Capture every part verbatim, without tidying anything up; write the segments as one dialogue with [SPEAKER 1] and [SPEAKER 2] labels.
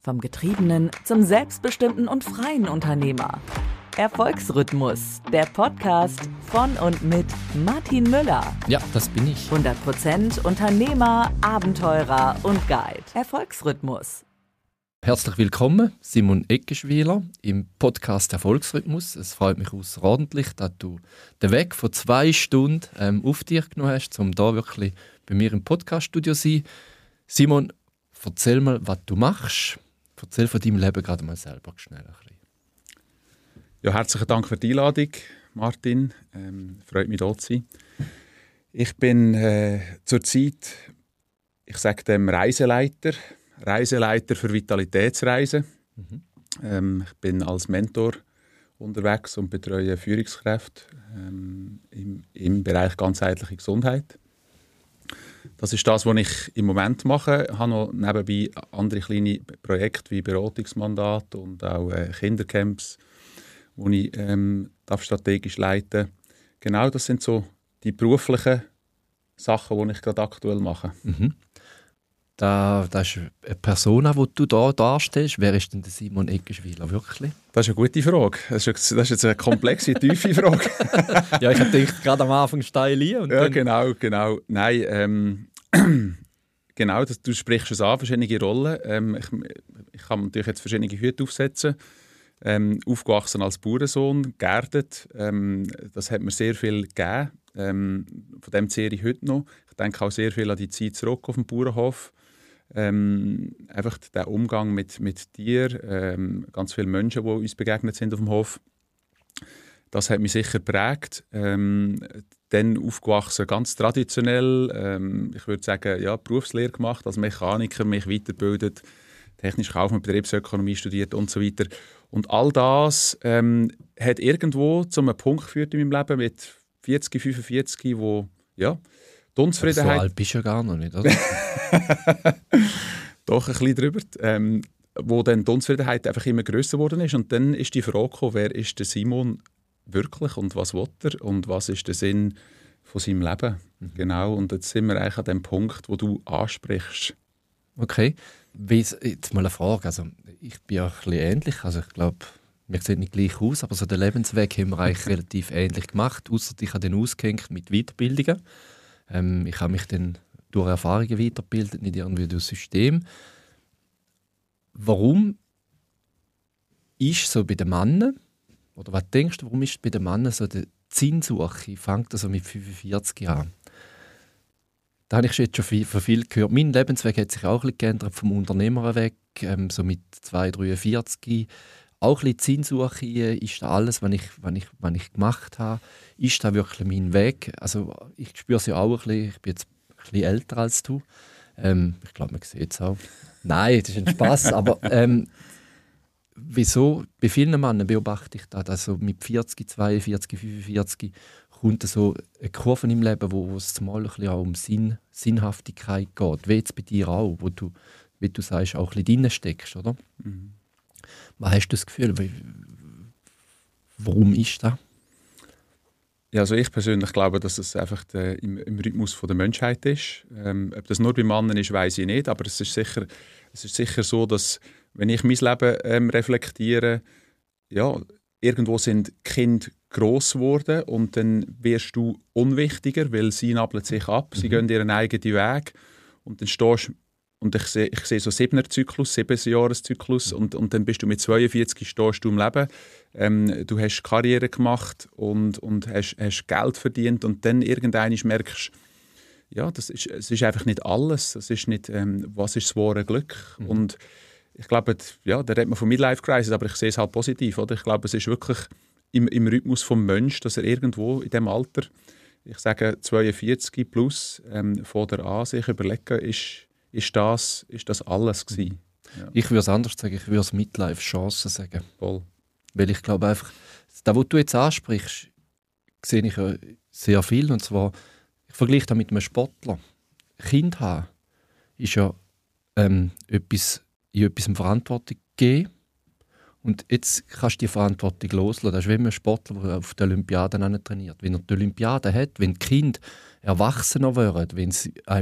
[SPEAKER 1] Vom Getriebenen zum selbstbestimmten und freien Unternehmer. Erfolgsrhythmus, der Podcast von und mit Martin Müller.
[SPEAKER 2] Ja, das bin ich.
[SPEAKER 1] hundert Prozent Unternehmer, Abenteurer und Guide. Erfolgsrhythmus.
[SPEAKER 2] Herzlich willkommen, Simon Eckeschwiler im Podcast Erfolgsrhythmus. Es freut mich außerordentlich, dass du den Weg von zwei Stunden ähm, auf dich genommen hast, um da wirklich bei mir im Podcaststudio zu sein. Simon, erzähl mal, was du machst. Erzähl von deinem Leben gerade mal selber schnell ein bisschen.
[SPEAKER 3] Ja, herzlichen Dank für die Einladung, Martin. Ähm, freut mich, hier zu sein. Ich bin äh, zurzeit, ich sage dem Reiseleiter, Reiseleiter für Vitalitätsreisen. Mhm. Ähm, ich bin als Mentor unterwegs und betreue Führungskräfte ähm, im, im Bereich ganzheitliche Gesundheit. Das ist das, was ich im Moment mache. Ich habe noch nebenbei andere kleine Projekte wie Beratungsmandat und auch äh, Kindercamps, die ich ähm, darf strategisch leiten. Genau, das sind so die beruflichen Sachen, die ich gerade aktuell mache.
[SPEAKER 2] Mhm. Da, das ist eine Persona, die du hier darstellst. Wer ist denn der Simon Eckeschwiler wirklich?
[SPEAKER 3] Das ist eine gute Frage. Das ist, das ist jetzt eine komplexe, tiefe Frage.
[SPEAKER 2] Ja, ich habe gedacht, gerade am Anfang steil ein. Und
[SPEAKER 3] ja,
[SPEAKER 2] dann...
[SPEAKER 3] genau, genau. Nein, ähm, genau, das, du sprichst es an, verschiedene Rollen. Ähm, ich, ich kann natürlich jetzt verschiedene Hüte aufsetzen. Ähm, aufgewachsen als Bauernsohn, geerdet. Ähm, das hat mir sehr viel gegeben. Ähm, von dem zehre ich heute noch. Ich denke auch sehr viel an die Zeit zurück auf dem Bauernhof. Ähm, einfach der Umgang mit, mit Tieren, ähm, ganz viele Menschen, die uns begegnet sind auf dem Hof. Das hat mich sicher geprägt. Ähm, dann aufgewachsen, ganz traditionell. Ähm, ich würde sagen, ja, Berufslehre gemacht, als Mechaniker, mich weitergebildet, technisch Kaufmann, Betriebsökonomie studiert und so weiter. Und all das ähm, hat irgendwo zu einem Punkt geführt in meinem Leben mit vierzig, fünfundvierzig, wo ja, die Unzufriedenheit...
[SPEAKER 2] So alt bist du ja gar noch nicht, oder?
[SPEAKER 3] Doch, ein bisschen drüber. Ähm, wo dann die Unzufriedenheit einfach immer grösser geworden ist. Und dann ist die Frage gekommen, wer ist der Simon wirklich und was will er und was ist der Sinn von seinem Leben? Mhm. Genau, und jetzt sind wir eigentlich an dem Punkt, wo du ansprichst.
[SPEAKER 2] Okay. Jetzt mal eine Frage. Also, ich bin ja ein bisschen ähnlich. Also, ich glaube, wir sehen nicht gleich aus, aber so den Lebensweg haben wir eigentlich relativ ähnlich gemacht. Ausser ich habe den ausgehängt mit Weiterbildungen. Ähm, ich habe mich dann durch Erfahrungen weitergebildet, nicht irgendwie durch das System. Warum ist so bei den Männern, oder was denkst du, warum ist bei den Männern so die Sinnsuche, fängt also mit fünfundvierzig an? Da habe ich jetzt schon viel, von viel gehört. Mein Lebensweg hat sich auch ein bisschen geändert vom Unternehmer weg, ähm, so mit zwei, dreiundvierzig. Auch ein bisschen die Sinnsuche, ist da alles, was ich, was, ich, was ich gemacht habe, ist da wirklich mein Weg? Also ich spüre es ja auch ein bisschen, ich bin jetzt ein bisschen älter als du. Ähm, ich glaube, man sieht es auch. Nein, das ist ein Spass, aber ähm, wieso, bei vielen Männern beobachte ich das, also mit vierzig, zweiundvierzig, fünfundvierzig kommt so eine Kurve im Leben, wo, wo es mal ein bisschen auch um Sinn, Sinnhaftigkeit geht. Wie jetzt bei dir auch, wo du, wie du sagst, auch ein bisschen drin steckst, oder? Mhm. Was hast du das Gefühl? Wie, warum ist das?
[SPEAKER 3] Ja, also ich persönlich glaube, dass es einfach der, im, im Rhythmus von der Menschheit ist. Ähm, ob das nur bei Männern ist, weiß ich nicht, aber es ist sicher, es ist sicher so, dass wenn ich mein Leben ähm, reflektiere, ja, irgendwo sind Kinder gross geworden und dann wirst du unwichtiger, weil sie nabeln sich ab, mhm. sie gehen ihren eigenen Weg und dann stehst und ich sehe ich seh so Siebener-Zyklus, Sieben-Jahres-Zyklus mhm. und, und dann bist du mit zweiundvierzig stehst du im Leben. Ähm, du hast Karriere gemacht und, und hast, hast Geld verdient und dann irgendwann merkst du, ja, das ist, es ist einfach nicht alles. Das ist nicht, ähm, was ist das wahre Glück? Mhm. Und ich glaube, ja, da redet man von Midlife-Crisis, aber ich sehe es halt positiv. Oder? Ich glaube, es ist wirklich im, im Rhythmus des Menschen, dass er irgendwo in diesem Alter, ich sage zweiundvierzig plus, ähm, von der an sich überlegen, ist, ist, das, ist das alles gewesen. Ja.
[SPEAKER 2] Ich würde es anders sagen, ich würde es Midlife-Chance sagen.
[SPEAKER 3] Voll.
[SPEAKER 2] Weil ich glaube einfach, das, was du jetzt ansprichst, sehe ich ja sehr viel. Und zwar, ich vergleiche das mit einem Sportler. Kind haben ist ja ähm, etwas, in etwas Verantwortung geben. Und jetzt kannst du die Verantwortung loslassen. Das ist wie ein Sportler, der auf der Olympiade trainiert. Wenn er die Olympiade hat, wenn die Kinder erwachsener werden, wenn sie einem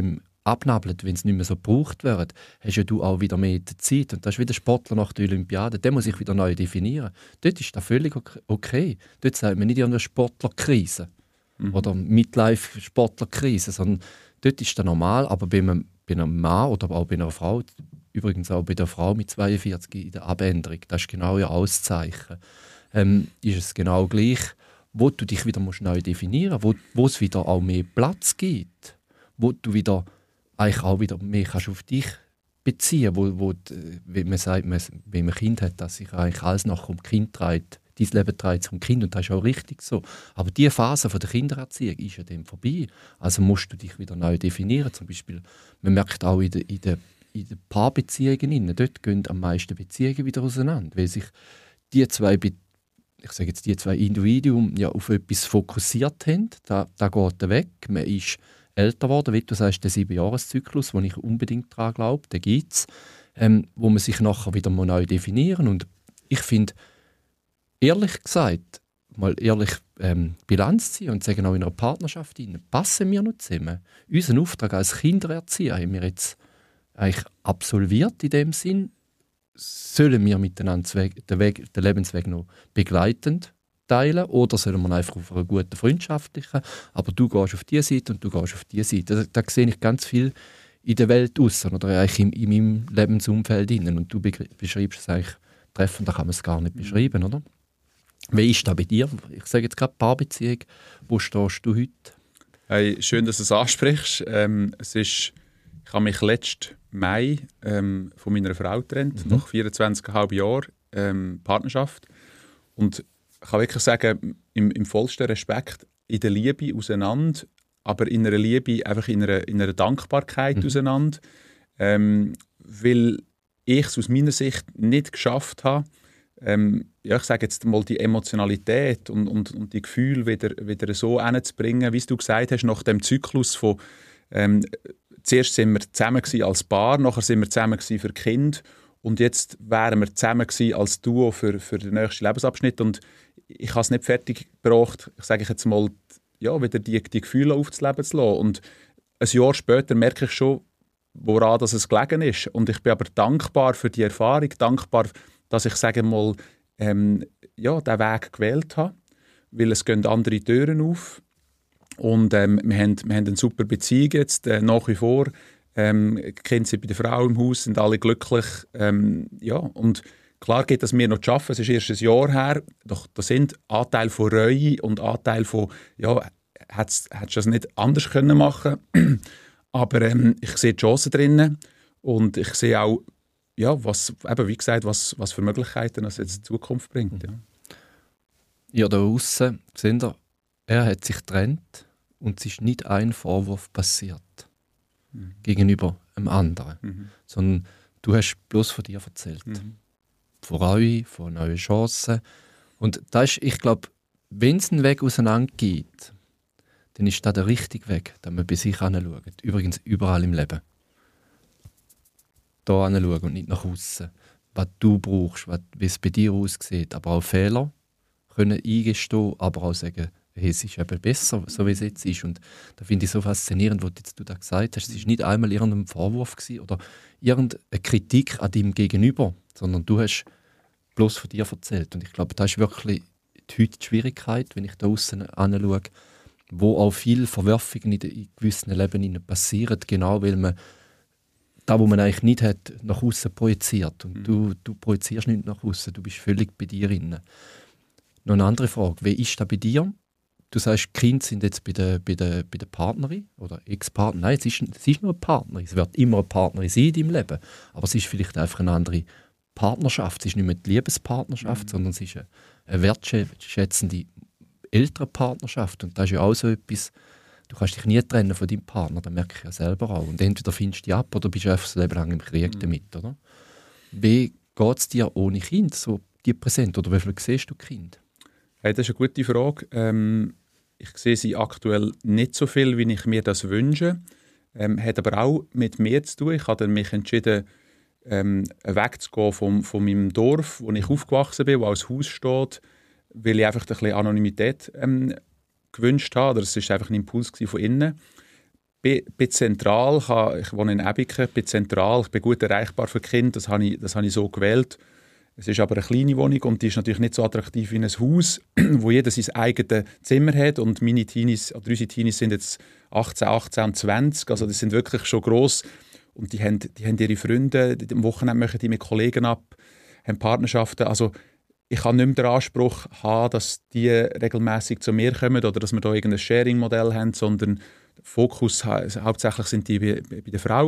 [SPEAKER 2] abnabelt, wenn es nicht mehr so gebraucht wird, hast ja du auch wieder mehr Zeit. Und das ist wieder Sportler nach der Olympiade. Der muss sich wieder neu definieren. Dort ist das völlig okay. Dort sagt man nicht irgendeine Sportlerkrise mhm. oder Midlife-Sportlerkrise, sondern dort ist das normal. Aber bei einem, bei einem Mann oder auch bei einer Frau, übrigens auch bei der Frau mit zweiundvierzig in der Abänderung, das ist genau ihr Auszeichen, ähm, ist es genau gleich, wo du dich wieder musst neu definieren musst, wo, wo es wieder auch mehr Platz gibt, wo du wieder eigentlich auch wieder mehr kannst auf dich beziehen, wo, wo wie man sagt, man, wenn man ein Kind hat, dass sich eigentlich alles nachher um Kind dreht, dein Leben dreht sich um Kind und das ist auch richtig so. Aber diese Phase von der Kindererziehung ist ja dann vorbei. Also musst du dich wieder neu definieren. Zum Beispiel, man merkt auch in den in der, in der Paarbeziehungen, dort gehen am meisten Beziehungen wieder auseinander, weil sich die zwei Beziehungen ich sage jetzt, die zwei Individuen ja auf etwas fokussiert haben. Da, da geht er weg. Man ist älter geworden, wie du sagst, der Siebenjahreszyklus, wo ich unbedingt daran glaube, den gibt es, ähm, wo man sich nachher wieder mal neu definieren. Und ich finde, ehrlich gesagt, mal ehrlich ähm, Bilanz ziehen und sagen, auch in einer Partnerschaft rein, passen wir noch zusammen. Unseren Auftrag als Kindererzieher haben wir jetzt eigentlich absolviert in dem Sinn. Sollen wir miteinander den, Weg, den Lebensweg noch begleitend teilen oder sollen wir einfach auf einer guten freundschaftlichen, aber du gehst auf diese Seite und du gehst auf diese Seite. Da, da sehe ich ganz viel in der Welt aussen oder eigentlich in, in meinem Lebensumfeld innen und du beschreibst es eigentlich treffend, da kann man es gar nicht beschreiben, oder? Wie ist das bei dir? Ich sage jetzt gerade Paarbeziehung. Wo stehst du heute?
[SPEAKER 3] Hey, schön, dass du es ansprichst. Ähm, es ist, ich habe mich letzten Mai ähm, von meiner Frau getrennt, mhm. nach vierundzwanzig Komma fünf Jahren ähm, Partnerschaft. Und ich kann wirklich sagen, im, im vollsten Respekt, in der Liebe auseinander, aber in einer Liebe einfach in einer, in einer Dankbarkeit mhm. auseinander, ähm, weil ich es aus meiner Sicht nicht geschafft habe, ähm, ja, ich sage jetzt mal, die Emotionalität und, und, und die Gefühle wieder, wieder so hinzubringen, wie du gesagt hast, nach dem Zyklus von ähm, zuerst waren wir zusammen als Paar, nachher sind wir zusammen für Kind und jetzt wären wir zusammen als Duo für, für den nächsten Lebensabschnitt. Und ich habe es nicht fertig gebracht, ich sage jetzt mal, ja, wieder die, die Gefühle aufzuleben zu lassen. Und ein Jahr später merke ich schon, woran das es gelegen ist. Und ich bin aber dankbar für die Erfahrung, dankbar, dass ich, sage mal, ähm, ja, diesen Weg gewählt habe, weil es gehen andere Türen auf. Und ähm, wir, haben, wir haben eine super Beziehung jetzt, äh, nach wie vor. Ähm, die Kinder sind bei der Frau im Haus, sind alle glücklich. Ähm, ja, und klar geht es mir noch zu arbeiten, es ist erst ein Jahr her, doch da sind Anteile von Reue und Anteile von, ja, hättest du das nicht anders können machen können. Aber ähm, ich sehe die Chancen drin und ich sehe auch, ja, was, eben, wie gesagt, was, was für Möglichkeiten das jetzt in Zukunft bringt. Ja,
[SPEAKER 2] ja da aussen, seht ihr, er hat sich getrennt und es ist nicht ein Vorwurf passiert mhm. gegenüber einem anderen, mhm. sondern du hast bloß von dir erzählt. Mhm. Von Reue, von neuen Chancen. Und das ist, ich glaube, wenn es einen Weg auseinander geht, dann ist das der richtige Weg, dass man bei sich hinschaut. Übrigens überall im Leben. Da hinschauen und nicht nach außen. Was du brauchst, was, wie es bei dir aussieht. Aber auch Fehler können eingestehen, aber auch sagen, hey, es ist eben besser, so wie es jetzt ist. Und da finde ich so faszinierend, was jetzt du da gesagt hast. Es war nicht einmal irgendein Vorwurf gewesen oder irgendeine Kritik an deinem Gegenüber, sondern du hast bloß von dir erzählt. Und ich glaube, das ist wirklich heute die Schwierigkeit, wenn ich da außen anschaue, wo auch viele Verwerfungen in, in gewissen Leben passieren, genau weil man das, was man eigentlich nicht hat, nach außen projiziert. Und mhm. du, du projizierst nicht nach außen, du bist völlig bei dir drin. Noch eine andere Frage, wie ist das bei dir? Du sagst, die Kinder sind jetzt bei der, bei der, bei der Partnerin oder Ex-Partner. Nein, es ist, es ist nur eine Partnerin. Es wird immer eine Partnerin sein in deinem Leben. Aber es ist vielleicht einfach eine andere Partnerschaft. Es ist nicht mehr die Liebespartnerschaft, mhm. sondern es ist eine, eine wertschätzende ältere Partnerschaft. Und das ist ja auch so etwas, du kannst dich nie trennen von deinem Partner, das merke ich ja selber auch. Und entweder findest du dich ab oder bist du einfach das Leben lang im Krieg mhm. damit. Oder? Wie geht es dir ohne Kind, so die präsent? Oder wie viel siehst du Kind?
[SPEAKER 3] Hey, das ist eine gute Frage. Ähm, ich sehe sie aktuell nicht so viel, wie ich mir das wünsche. Ähm, hat aber auch mit mir zu tun. Ich habe mich entschieden, ähm, wegzugehen vom, von meinem Dorf, wo ich aufgewachsen bin, wo als Haus steht, weil ich einfach ein bisschen Anonymität ähm, gewünscht habe. Das war einfach ein Impuls von innen. bin, bin zentral, ich, habe, ich wohne in Ebiken, bin zentral, ich bin gut erreichbar für Kinder, das habe ich, das habe ich so gewählt. Es ist aber eine kleine Wohnung und die ist natürlich nicht so attraktiv wie ein Haus, wo jeder sein eigenes Zimmer hat und meine Teenies, oder unsere Teenies sind jetzt achtzehn, achtzehn und zwanzig, also die sind wirklich schon gross und die haben, die haben ihre Freunde, die, am Wochenende machen die mit Kollegen ab, haben Partnerschaften, also ich kann nicht mehr den Anspruch haben, dass die regelmäßig zu mir kommen oder dass wir da irgendein Sharing-Modell haben, sondern der Fokus hauptsächlich sind die bei, bei der Frau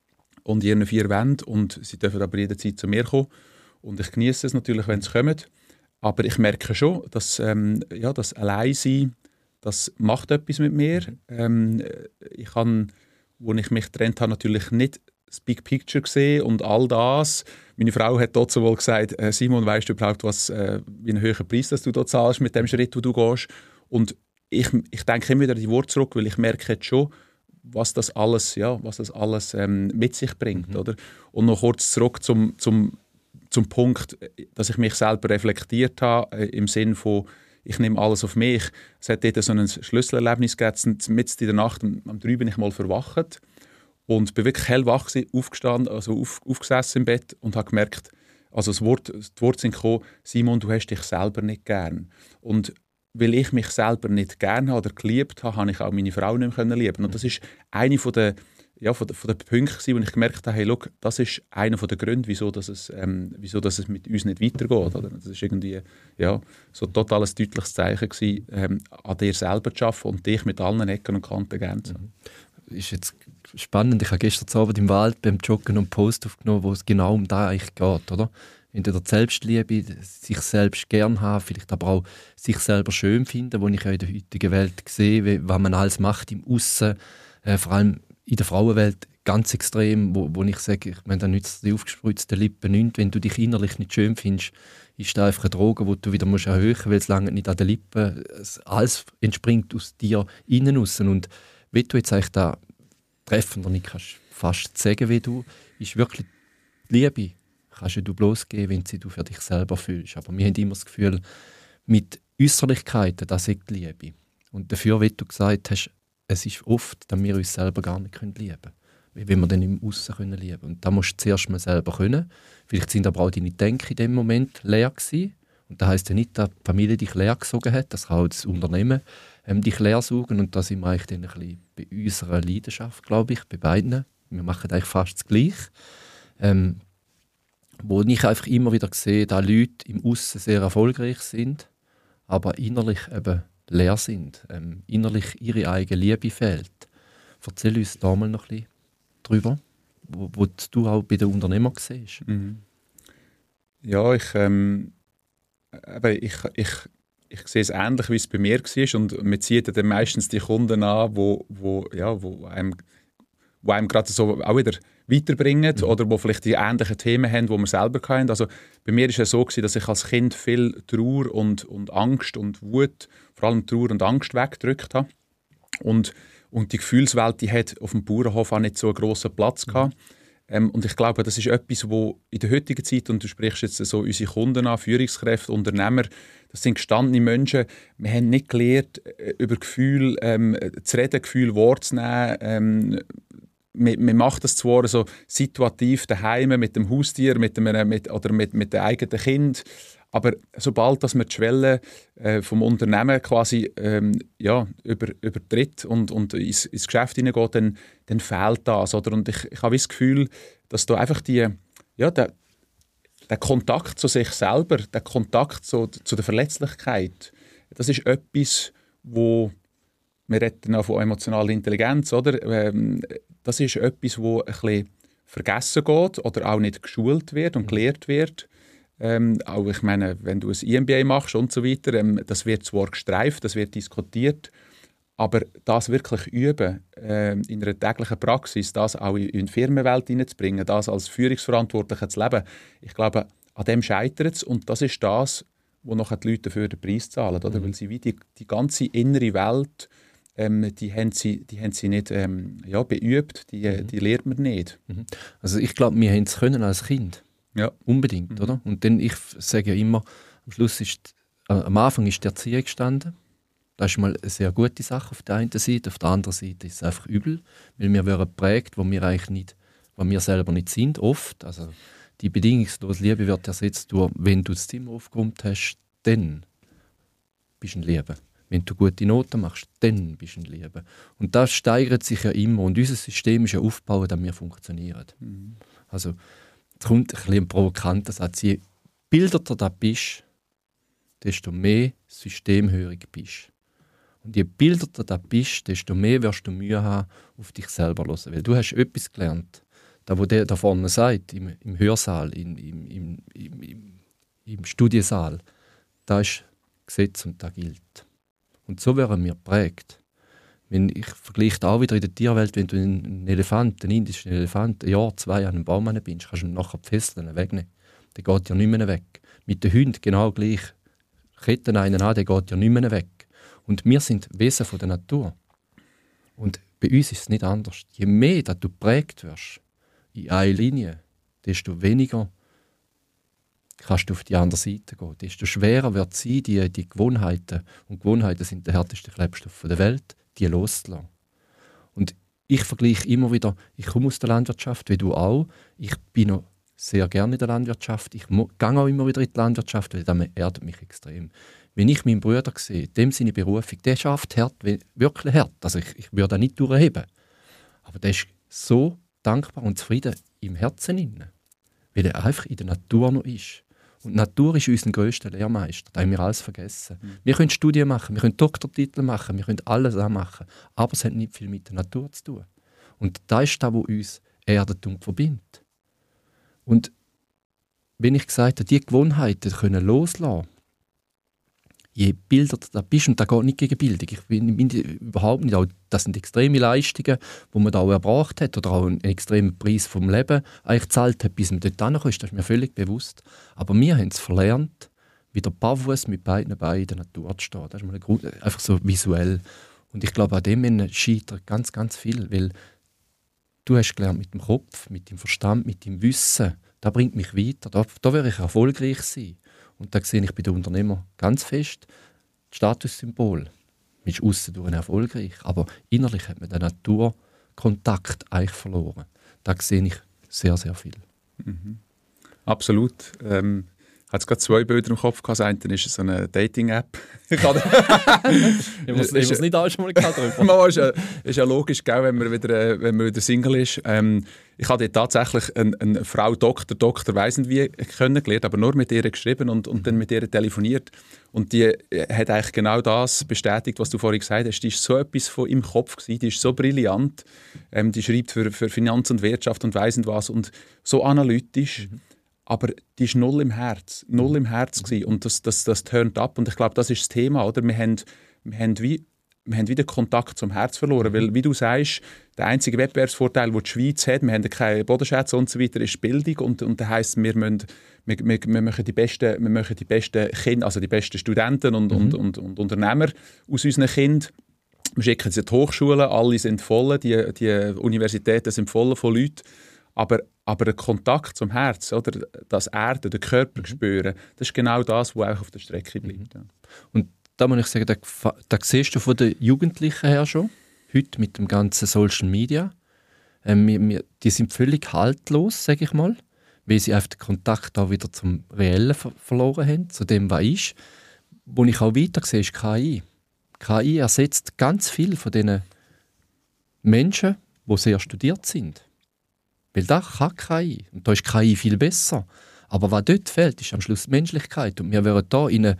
[SPEAKER 3] und ihren vier Wänden und sie dürfen aber jederzeit zu mir kommen. Und ich genieße es natürlich, wenn sie kommen. Aber ich merke schon, dass ähm, ja, das Alleinsein, das macht etwas mit mir. Ähm, ich habe, als ich mich getrennt habe, natürlich nicht das Big Picture gesehen und all das. Meine Frau hat dort wohl gesagt, äh, Simon, weißt du überhaupt, was, äh, wie einen höheren Preis dass du dort zahlst mit dem Schritt, wo du gehst? Und ich, ich denke immer wieder die Worte zurück, weil ich merke jetzt schon, was das alles, ja, was das alles ähm, mit sich bringt. Mhm. Oder? Und noch kurz zurück zum, zum zum Punkt, dass ich mich selber reflektiert habe, äh, im Sinne von, ich nehme alles auf mich. Es hat dort so ein Schlüsselerlebnis gegeben, mitten in der Nacht, um, um drei bin ich mal verwacht und bin wirklich hellwach gewesen, aufgestanden, also auf, aufgesessen im Bett und habe gemerkt, also das Wort, die Worte sind gekommen, Simon, du hast dich selber nicht gern. Und weil ich mich selber nicht gern habe oder geliebt habe, habe ich auch meine Frau nicht mehr lieben. Und das ist eine von der Ja, von, von den Punkten, wo ich gemerkt habe, hey, look, das ist einer der Gründe, wieso, dass es, ähm, wieso dass es mit uns nicht weitergeht. Oder? Das ist irgendwie ja, so ein total deutliches Zeichen gewesen, ähm, an dir selber zu arbeiten und dich mit allen Ecken und Kanten gerne zu haben.
[SPEAKER 2] Mhm. Ist jetzt spannend. Ich habe gestern Abend im Wald beim Joggen einen Post aufgenommen, wo es genau um das eigentlich geht. Oder? Entweder die Selbstliebe, sich selbst gern haben, vielleicht aber auch sich selber schön finden, wo ich ja in der heutigen Welt sehe, was man alles macht im Aussen, äh, vor allem in der Frauenwelt ganz extrem, wo, wo ich sage, ich meine, da nützt die aufgespritzten Lippen nichts. Wenn du dich innerlich nicht schön findest, ist das einfach eine Droge, die du wieder musst erhöhen musst, weil es lange nicht an den Lippen. Alles entspringt aus dir innen raus. Und wie du jetzt eigentlich da treffender nicht kannst fast sagen, wie du, ist wirklich die Liebe. Kannst du bloß geben, wenn sie du für dich selber fühlst. Aber wir haben immer das Gefühl, mit Äußerlichkeiten, das ist die Liebe. Und dafür, wie du gesagt hast, es ist oft, dass wir uns selber gar nicht lieben können. Wie wenn wir dann im Aussen lieben können. Und da musst du zuerst mal selber können. Vielleicht sind aber auch deine Denken in dem Moment leer gewesen. Und das heisst ja nicht, dass die Familie dich leer gesogen hat. Das kann auch das Unternehmen ähm, dich leer saugen. Und da sind wir eigentlich dann ein bisschen bei unserer Leidenschaft, glaube ich, bei beiden. Wir machen eigentlich fast das Gleiche. Ähm, wo ich einfach immer wieder sehe, dass Leute im Aussen sehr erfolgreich sind, aber innerlich eben leer sind, ähm, innerlich ihre eigene Liebe fehlt. Erzähl uns da mal noch ein bisschen drüber, wo, wo du auch bei den Unternehmern siehst.
[SPEAKER 3] Mhm. Ja, ich, ähm, eben, ich, ich, ich sehe es ähnlich, wie es bei mir war. Und man zieht dann meistens die Kunden an, wo, wo, ja, wo einem, wo einem gerade so auch wieder weiterbringen mhm. oder wo vielleicht die ähnlichen Themen haben, die wir selber hatten. Also bei mir war es so, dass ich als Kind viel Trauer und, und Angst und Wut, vor allem Trauer und Angst weggedrückt habe. Und, und die Gefühlswelt, die hat auf dem Bauernhof auch nicht so einen grossen Platz gehabt. Mhm. Ähm, und ich glaube, das ist etwas, wo in der heutigen Zeit, und du sprichst jetzt so unsere Kunden an, Führungskräfte, Unternehmer, das sind gestandene Menschen, wir haben nicht gelernt, über Gefühle ähm, zu reden, Gefühle Worte zu nehmen. Ähm, man, man macht das zwar so situativ daheim mit dem Haustier mit dem, mit, oder mit, mit dem eigenen Kind, aber sobald dass man die Schwelle äh, vom Unternehmen quasi ähm, ja, über, übertritt und, und ins, ins Geschäft hineingeht, dann, dann fehlt das. Oder? Und ich, ich habe das Gefühl, dass da einfach die, ja, der, der Kontakt zu sich selber, der Kontakt zu, zu der Verletzlichkeit, das ist etwas, wo wir reden auch von emotionaler Intelligenz, oder? Ähm, das ist etwas, wo ein bisschen vergessen geht oder auch nicht geschult wird und gelehrt wird. Ähm, auch ich meine, wenn du ein I M B A machst und so weiter, ähm, das wird zwar gestreift, das wird diskutiert, aber das wirklich üben, äh, in einer täglichen Praxis, das auch in, in die Firmenwelt hineinzubringen, das als Führungsverantwortlicher zu leben, ich glaube, an dem scheitert es und das ist das, wo nachher die Leute dafür den Preis zahlen, oder? Mhm. Weil sie wie die, die ganze innere Welt, ähm, die haben sie, die haben sie nicht ähm, ja, beübt, die, mhm. die lernt man nicht.
[SPEAKER 2] Mhm. Also ich glaube, wir haben es können als Kind. Ja. Unbedingt, mhm. oder? Und dann, ich sage ja immer, am Schluss ist, äh, am Anfang ist die Erziehung gestanden. Das ist mal eine sehr gute Sache auf der einen Seite. Auf der anderen Seite ist es einfach übel, weil wir werden geprägt, wo wir eigentlich nicht, wo wir selber nicht sind, oft. Also die bedingungslose Liebe wird ersetzt durch, wenn du das Zimmer aufgeräumt hast, dann bist du ein Liebe. Wenn du gute Noten machst, dann bist du ein Liebe. Und das steigert sich ja immer. Und unser System ist ja aufgebaut, damit wir funktionieren. Mhm. Also, es kommt ein bisschen ein provokanter Satz. Je bildeter du bist, desto mehr systemhörig bist. Und je bildeter du bist, desto mehr wirst du Mühe haben, auf dich selber zu hören. Weil du hast etwas gelernt. Das, was der da vorne sagt, im, im Hörsaal, im, im, im, im, im Studiensaal, das ist Gesetz und das gilt. Und so werden wir geprägt. Wenn ich vergleiche das auch wieder in der Tierwelt, wenn du einen Elefant, einen indischen Elefant, ein Jahr, zwei an einem Baum bist, kannst du ihm nachher die Fesseln wegnehmen. Der geht ja nicht mehr weg. Mit den Hunden genau gleich. Ketten einen an, der geht ja nicht mehr weg. Und wir sind Wesen von der Natur. Und bei uns ist es nicht anders. Je mehr dass du geprägt wirst, in eine Linie, desto weniger kannst du auf die andere Seite gehen. Desto schwerer wird es sein, die, die Gewohnheiten, und Gewohnheiten sind der härteste Klebstoff der Welt, die loszulassen. Und ich vergleiche immer wieder, ich komme aus der Landwirtschaft, wie du auch. Ich bin noch sehr gerne in der Landwirtschaft. Ich gehe auch immer wieder in die Landwirtschaft, weil das erdet mich extrem. Wenn ich meinen Bruder sehe, dem seine Berufung, der schafft hart, wirklich hart. Also ich, ich würde das nicht durchheben. Aber der ist so dankbar und zufrieden im Herzen inne, weil er einfach in der Natur noch ist. Und die Natur ist unser grösster Lehrmeister. Da haben wir alles vergessen. Mhm. Wir können Studien machen, wir können Doktortitel machen, wir können alles machen. Aber es hat nicht viel mit der Natur zu tun. Und das ist das, was uns erdet und verbindet. Und wenn ich gesagt habe, diese Gewohnheiten können loslassen, je bildeter du bist, und das geht nicht gegen Bildung, ich bin, bin überhaupt nicht, auch, das sind extreme Leistungen, die man da auch erbracht hat oder auch einen extremen Preis vom Leben eigentlich gezahlt hat, bis man dort hinkommt, das ist mir völlig bewusst. Aber wir haben es verlernt, wieder barfuß mit beiden Beinen in der Natur zu stehen. Das ist mal Grund, einfach so visuell. Und ich glaube, an dem scheitert ganz, ganz viel, weil du hast gelernt mit dem Kopf, mit dem Verstand, mit dem Wissen, das bringt mich weiter, da, da werde ich erfolgreich sein. Und da sehe ich bei den Unternehmern ganz fest das Statussymbol. Man ist aussen durch erfolgreich, aber innerlich hat man den Naturkontakt eigentlich verloren. Da sehe ich sehr, sehr viel.
[SPEAKER 3] Mhm. Absolut. Ähm, ich hatte gerade zwei Bilder im Kopf. Das eine ist so eine Dating-App. Ich habe
[SPEAKER 2] es nicht auch schon mal gehabt.
[SPEAKER 3] ist, ja, ist ja logisch, gell, wenn, man wieder, wenn man wieder Single ist. Ähm, ich habe tatsächlich eine, eine Frau Doktor, Doktor weiss nicht wie, kennengelernt, aber nur mit ihr geschrieben und, und dann mit ihr telefoniert. Und die hat eigentlich genau das bestätigt, was du vorhin gesagt hast. Die ist so etwas von im Kopf gewesen, die ist so brillant. Ähm, die schreibt für, für Finanz und Wirtschaft und weiss nicht was und so analytisch. Mhm. Aber die war null im Herz, null im Herz gewesen. Und das, das, das turnt ab. Und ich glaube, das ist das Thema, oder? Wir haben, wir haben wie wir haben wieder Kontakt zum Herz verloren, weil, wie du sagst, der einzige Wettbewerbsvorteil, den die Schweiz hat, wir haben keine Bodenschätze und so weiter, ist Bildung und, und das heisst, wir, müssen, wir, wir, wir machen die besten, wir machen die besten Kinder, also die besten Studenten und, mhm. und, und, und Unternehmer aus unseren Kindern. Wir schicken sie in die Hochschulen, alle sind voll, die, die Universitäten sind voll von Leuten, aber, aber der Kontakt zum Herz, oder, das Erden, den Körper mhm. spüren, das ist genau das, was auch auf der Strecke bleibt. Ja.
[SPEAKER 2] Und da muss ich sagen, da, da siehst du von den Jugendlichen her schon, heute mit dem ganzen Social Media. Ähm, wir, wir, die sind völlig haltlos, sage ich mal, weil sie einfach den Kontakt auch wieder zum Reellen ver- verloren haben, zu dem, was ist. Wo ich auch weiter sehe, ist K I. K I ersetzt ganz viele von diesen Menschen, die sehr studiert sind. Weil da kann K I. Und da ist K I viel besser. Aber was dort fehlt, ist am Schluss die Menschlichkeit. Und wir wären da in eine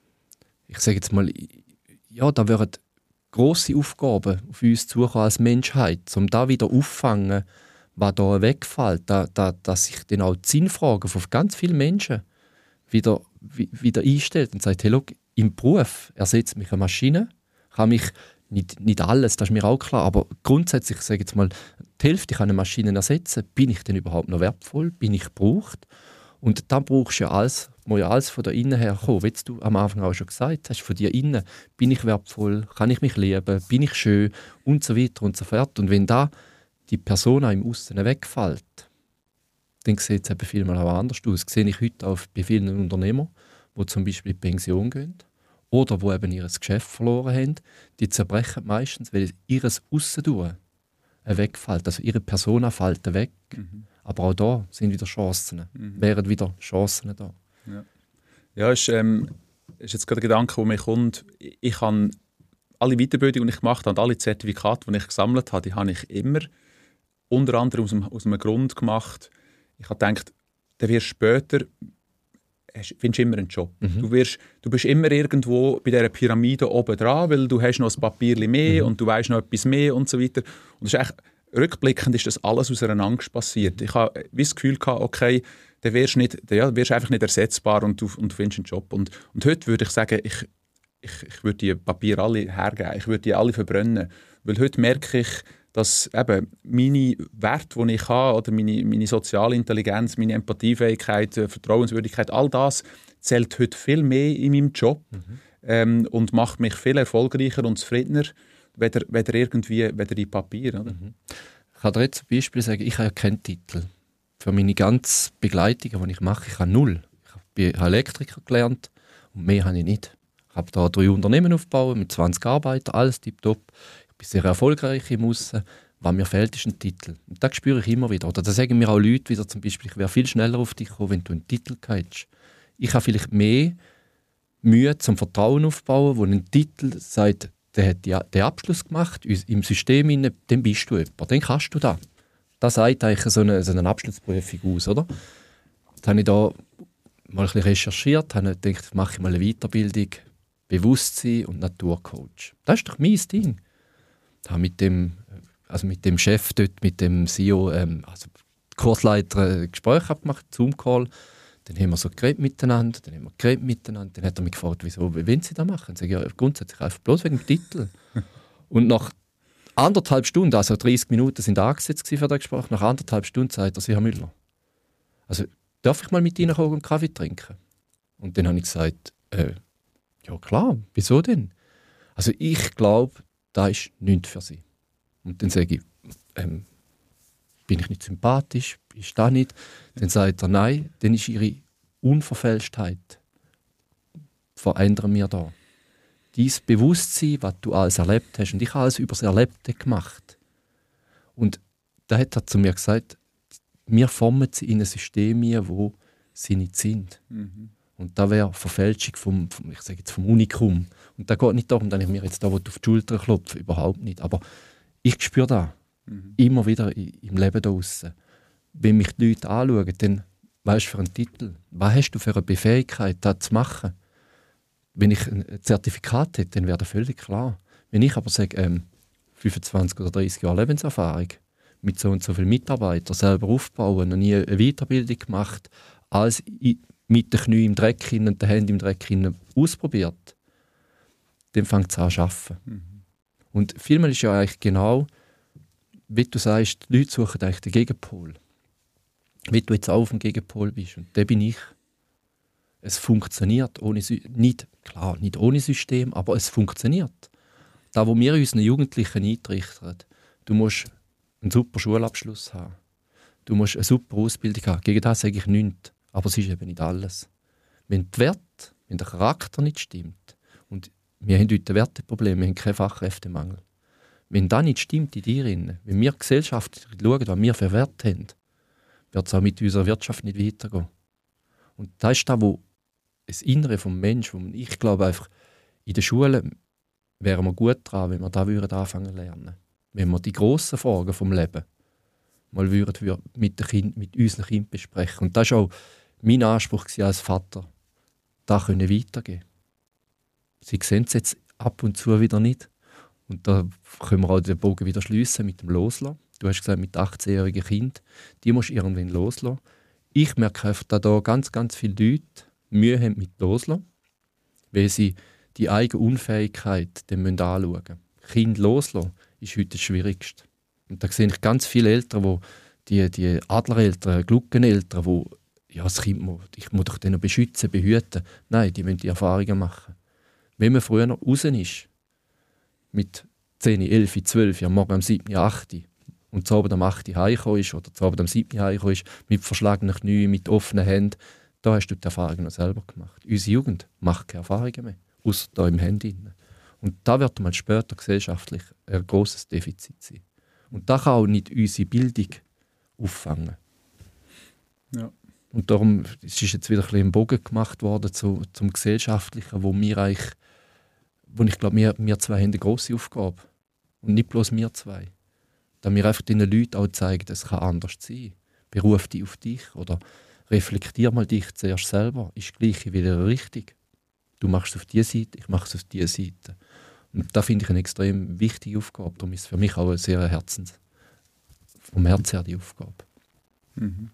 [SPEAKER 2] Ich sage jetzt mal, ja, da wären grosse Aufgaben auf uns zukommen als Menschheit, um da wieder auffangen, was da wegfällt, da, da, dass sich dann auch die Sinnfragen von ganz vielen Menschen wieder, wieder einstellt und sagt, hey, look, im Beruf ersetzt mich eine Maschine, kann mich nicht, nicht alles, das ist mir auch klar, aber grundsätzlich, ich sage jetzt mal, die Hälfte kann eine Maschine ersetzen, bin ich denn überhaupt noch wertvoll, bin ich gebraucht? Und dann brauchst du ja alles, muss ja alles von da innen her kommen. Wie du am Anfang auch schon gesagt hast, von dir innen, bin ich wertvoll, kann ich mich lieben, bin ich schön und so weiter und so fort. Und wenn da die Person auch im Aussen wegfällt, dann sieht es eben vielmal auch anders aus. Das sehe ich heute auch bei vielen Unternehmern, die zum Beispiel in die Pension gehen oder die eben ihr Geschäft verloren haben, die zerbrechen meistens, weil ihres Aussentun wegfällt. Also ihre Persona fällt weg. Mhm. Aber auch da sind wieder Chancen. Mhm. Wären wieder Chancen da.
[SPEAKER 3] Ja, ja ist, ähm, ist jetzt gerade ein Gedanke, der mir kommt. Ich habe alle Weiterbildungen, die ich gemacht habe, und alle Zertifikate, die ich gesammelt habe, die habe ich immer unter anderem aus, dem, aus einem Grund gemacht. Ich habe gedacht, dann wirst später hast, findest immer einen Job. Mhm. Du, wirst, du bist immer irgendwo bei dieser Pyramide oben dran, weil du hast noch ein Papierchen mehr mhm. und du weißt noch etwas mehr und so weiter. Und das ist echt, rückblickend ist das alles aus einer Angst passiert. Ich habe das Gefühl gehabt, okay, dann wirst du nicht, ja, wirst einfach nicht ersetzbar und du, und du findest einen Job. Und, und heute würde ich sagen, ich, ich, ich würde die Papiere alle hergeben, ich würde die alle verbrennen. Weil heute merke ich, dass eben meine Werte, die ich habe, oder meine, meine soziale Intelligenz, meine Empathiefähigkeit, Vertrauenswürdigkeit, all das zählt heute viel mehr in meinem Job mhm. ähm, und macht mich viel erfolgreicher und zufriedener, weder, weder irgendwie weder die Papiere. Oder?
[SPEAKER 2] Mhm. Ich kann dir jetzt zum Beispiel sagen, ich habe ja keinen Titel. Für meine ganzen Begleitungen, die ich mache, ich habe null. Ich habe Elektriker gelernt und mehr habe ich nicht. Ich habe da drei Unternehmen aufgebaut mit zwanzig Arbeitern, alles tipptopp. Ich bin sehr erfolgreich im Aussen. Was mir fehlt, ist ein Titel. Und das spüre ich immer wieder. Oder da sagen mir auch Leute wieder zum Beispiel, ich wäre viel schneller auf dich gekommen, wenn du einen Titel hättest. Ich habe vielleicht mehr Mühe zum Vertrauen aufbauen, wo ein Titel sagt, der hat die, den Abschluss gemacht, im System, dann bist du jemand, dann kannst du das. Das sagt eigentlich so eine, so eine Abschlussprüfung aus, oder? Jetzt habe ich da mal ein bisschen recherchiert, habe gedacht, mache ich mal eine Weiterbildung, Bewusstsein und Naturcoach. Das ist doch mein Ding. Ich habe mit dem, also mit dem Chef dort, mit dem C E O, ähm, also Kursleiter, ein Gespräch gemacht, Zoom-Call. Dann haben wir so geredet miteinander, dann haben wir geredet miteinander. Dann hat er mich gefragt, wieso, wie wollen Sie das machen? Ich sage, ja, grundsätzlich einfach bloß wegen dem Titel. Und nach anderthalb Stunden, also dreißig Minuten sind angesetzt für das Gespräch, nach anderthalb Stunden sagt er, Sie, Herr Müller, also darf ich mal mit Ihnen einen Kaffee trinken? Und dann habe ich gesagt, äh, ja klar, wieso denn? Also ich glaube, das ist nichts für Sie. Und dann sage ich, ähm, bin ich nicht sympathisch? Ist das nicht? Dann sagt er, nein, dann ist Ihre Unverfälschtheit. Verändern wir da. Dein Bewusstsein, was du alles erlebt hast, und ich habe alles über das Erlebte gemacht. Und da hat er zu mir gesagt, wir formen sie in ein System, wo sie nicht sind. Mhm. Und da wäre Verfälschung vom, vom, ich sage jetzt vom Unikum. Und da geht nicht darum, dass ich mir jetzt da auf die Schulter klopfe, überhaupt nicht. Aber ich spüre das mhm. immer wieder im Leben da draussen. Wenn mich die Leute anschauen, dann weißt du für einen Titel, was hast du für eine Befähigkeit, das zu machen? Wenn ich ein Zertifikat hätte, dann wäre das völlig klar. Wenn ich aber sage, ähm, fünfundzwanzig oder dreißig Jahre Lebenserfahrung, mit so und so vielen Mitarbeitern selber aufbauen, noch nie eine Weiterbildung gemacht, alles mit den Knien im Dreck und den Händen im Dreck ausprobiert, dann fängt es an zu arbeiten. Mhm. Und vielmehr ist ja eigentlich genau, wie du sagst, die Leute suchen eigentlich den Gegenpol. Wie du jetzt auch auf dem Gegenpol bist. Und der bin ich. Es funktioniert ohne, nicht, klar, nicht ohne System, aber es funktioniert. Da, wo wir unseren Jugendlichen eintrichtern, du musst einen super Schulabschluss haben. Du musst eine super Ausbildung haben. Gegen das sage ich nichts. Aber es ist eben nicht alles. Wenn die Werte, wenn der Charakter nicht stimmt, und wir haben heute ein Werteproblem, wir haben keinen Fachkräftemangel. Wenn das nicht stimmt in dir, wenn wir gesellschaftlich schauen, was wir für Werte haben, wird es auch mit unserer Wirtschaft nicht weitergehen. Und das ist das, wo das Innere des Menschen, wo ich glaube einfach, in der Schule wären wir gut dran, wenn wir da würden anfangen zu lernen. Wenn wir die grossen Fragen vom Leben mal würden mit, den kind, mit unseren Kindern besprechen. Und das war auch mein Anspruch als Vater, das können weitergeben. Sie sehen es jetzt ab und zu wieder nicht. Und da können wir auch den Bogen wieder schliessen mit dem Loslassen. Du hast gesagt, mit achtzehnjährigen Kind, die musst du irgendwann loslassen. Ich merke einfach, dass da ganz, ganz viele Leute Mühe haben mit Loslassen, weil sie die eigene Unfähigkeit anschauen müssen. Kind loslassen ist heute das Schwierigste. Und da sehe ich ganz viele Eltern, wo die, die Adlereltern, Gluckeneltern, wo ja, das Kind muss, ich muss doch den noch beschützen, behüten. Nein, die müssen die Erfahrungen machen. Wenn man früher noch raus ist, mit zehn, elf, zwölf, am Morgen um sieben, acht und zu Abend um acht heimgekommen ist oder zu Abend um sieben heimgekommen ist, mit verschlagenen Knien, mit offenen Händen, da hast du die Erfahrungen noch selber gemacht. Unsere Jugend macht keine Erfahrungen mehr. außer da im Handy. Und da wird mal später gesellschaftlich ein grosses Defizit sein. Und da kann auch nicht unsere Bildung auffangen.
[SPEAKER 3] Ja.
[SPEAKER 2] Und darum ist jetzt wieder ein bisschen ein Bogen gemacht worden zu, zum Gesellschaftlichen, wo wir eigentlich, wo ich glaube, wir, wir zwei haben eine grosse Aufgabe. Und nicht bloß wir zwei. Da wir einfach den Leuten auch zeigen, es kann anders sein. Beruf dich auf dich oder reflektier mal dich zuerst selber. Ist das Gleiche wieder richtig? Du machst es auf diese Seite, ich mache es auf diese Seite. Und da finde ich eine extrem wichtige Aufgabe. Darum ist es für mich auch eine sehr Herzens, vom Herzen her die Aufgabe.
[SPEAKER 3] Mhm.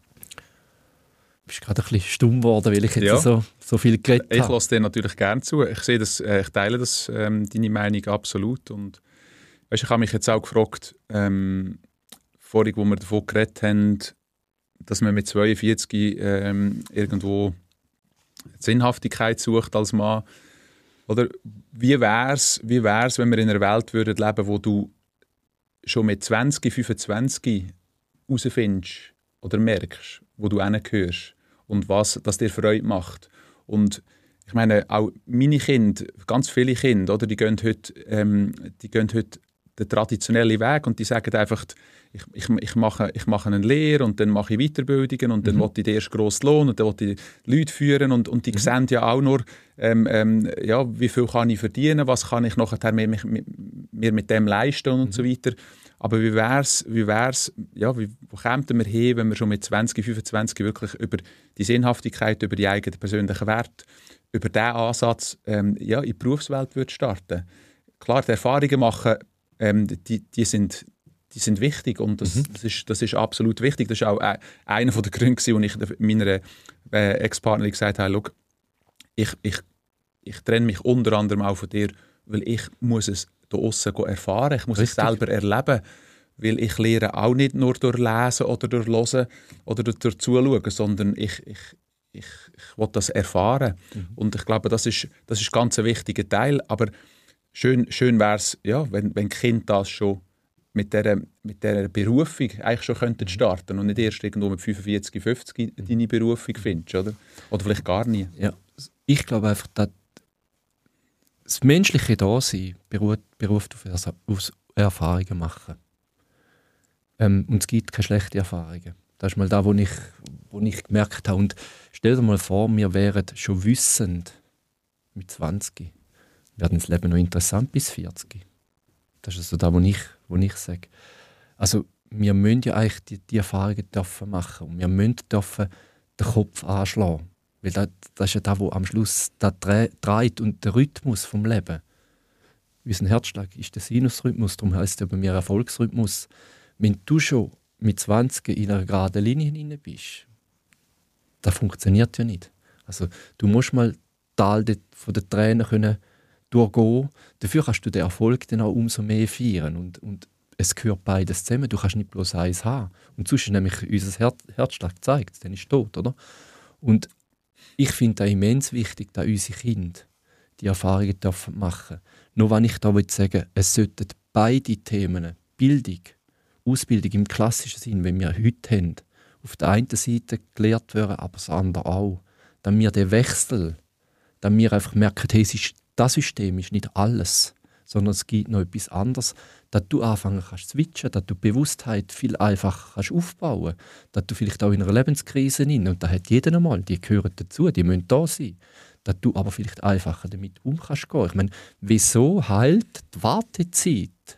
[SPEAKER 2] Du bist gerade ein bisschen stumm geworden, weil ich jetzt
[SPEAKER 3] Ja.
[SPEAKER 2] so, so viel geredet habe.
[SPEAKER 3] Ich lasse dir natürlich gerne zu. Ich, sehe das, äh, ich teile das, ähm, deine Meinung absolut. Und weißt, ich habe mich jetzt auch gefragt, ähm, vorhin, wo wir davon geredet haben, dass man mit zweiundvierzig ähm, irgendwo Sinnhaftigkeit sucht als Mann. Oder wie wäre es, wie wär's, wenn wir in einer Welt würden leben, wo du schon mit zwanzig, fünfundzwanzig herausfindest oder merkst, wo du hingehörst und was das dir Freude macht. Und ich meine, auch meine Kinder, ganz viele Kinder, oder, die gehen heute, ähm, die gehen heute den traditionellen Weg und die sagen einfach, ich, ich, ich, mache, ich mache eine Lehre und dann mache ich Weiterbildungen und dann
[SPEAKER 2] Mhm.
[SPEAKER 3] will ich den ersten grossen Lohn und dann will ich Leute führen und, und die
[SPEAKER 2] Mhm.
[SPEAKER 3] sehen ja auch nur, ähm, ähm, ja, wie viel kann ich verdienen, was kann ich nachher mir, mir, mir mit dem leisten und
[SPEAKER 2] Mhm.
[SPEAKER 3] so weiter. Aber wie wäre es, wie wär's, ja, wie, wo kämen wir hin, wenn wir schon mit zwanzig, fünfundzwanzig wirklich über die Sinnhaftigkeit, über die eigenen persönlichen Werte, über diesen Ansatz ähm, ja, in die Berufswelt würde starten? Klar, die Erfahrungen machen, ähm, die, die, sind, die sind wichtig und das,
[SPEAKER 2] Mhm.
[SPEAKER 3] das, ist, das ist absolut wichtig. Das war auch äh, einer der Gründe, wo ich meiner äh, Ex-Partnerin gesagt habe, schau, ich, ich, ich trenne mich unter anderem auch von dir, weil ich muss es da aussen erfahren, ich muss
[SPEAKER 2] Richtig.
[SPEAKER 3] es selber erleben, weil ich lehre auch nicht nur durch Lesen oder durch Hören oder durch, durch Zuschauen, sondern ich, ich, ich, ich will das erfahren.
[SPEAKER 2] Mhm.
[SPEAKER 3] Und ich glaube, das ist, das ist ganz ein wichtiger Teil, aber schön, schön wäre es, ja, wenn, wenn Kinder das schon mit dieser, mit dieser Berufung eigentlich schon könnten starten und nicht erst irgendwo mit fünfundvierzig, fünfzig deine Berufung findest, oder? Oder vielleicht gar nie.
[SPEAKER 2] Ja, ich glaube einfach, dass das menschliche Dasein beruht, beruft auf, Ersa- auf Erfahrungen machen. Ähm, und es gibt keine schlechten Erfahrungen. Das ist mal da, wo ich, wo ich gemerkt habe. Und stell dir mal vor, wir wären schon wissend mit zwanzig. Werden das Leben noch interessant bis vierzig. Das ist also da, wo ich, wo ich sage. Also wir müssen ja eigentlich die, die Erfahrungen dürfen machen. Und wir müssen dürfen den Kopf anschlagen. Weil das, das ist ja das, was am Schluss das dreht und der Rhythmus vom Leben. Unser Herzschlag ist der Sinusrhythmus, darum heisst es ja bei mir Erfolgsrhythmus. Wenn du schon mit zwanzig in einer geraden Linie hinein bist, das funktioniert ja nicht. Also du musst mal Tal von den Tränen können durchgehen. Dafür kannst du den Erfolg dann auch umso mehr feiern. Und, und es gehört beides zusammen. Du kannst nicht bloß eins haben. Und sonst ist nämlich unser Her- Herzschlag gezeigt, dann ist tot, oder? Und ich finde es immens wichtig, dass unsere Kinder die Erfahrungen dürfen machen. Nur wenn ich da sagen will, es sollten beide Themen, Bildung, Ausbildung im klassischen Sinn, wie wir heute haben, auf der einen Seite gelehrt werden, aber das andere auch. Dass wir den Wechsel, dass wir einfach merken, hey, es ist, das System ist nicht alles, sondern es gibt noch etwas anderes, dass du anfangen kannst zu switchen, dass du die Bewusstheit viel einfacher kannst aufbauen kannst, dass du vielleicht auch in einer Lebenskrise rein, und da hat jeder einmal, die gehören dazu, die müssen da sein, dass du aber vielleicht einfacher damit um kannst gehen. Ich meine, wieso heilt die Wartezeit